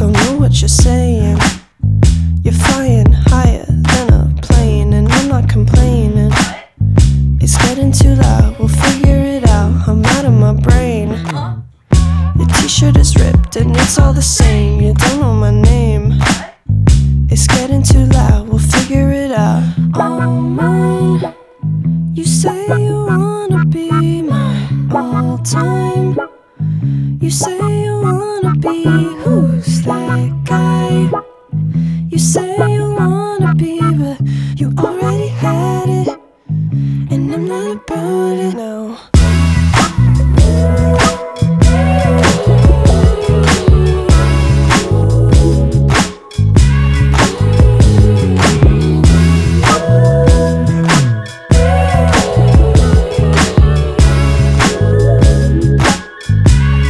don't know what you're saying. You're flying higher than a plane, and I'm not complaining. It's getting too loud, we'll figure it out. I'm out of my brain. Your t-shirt is ripped and it's all the same. You don't know my name. It's getting too loud, we'll figure it out. All mine. You say you wanna be my all time. You say you wanna be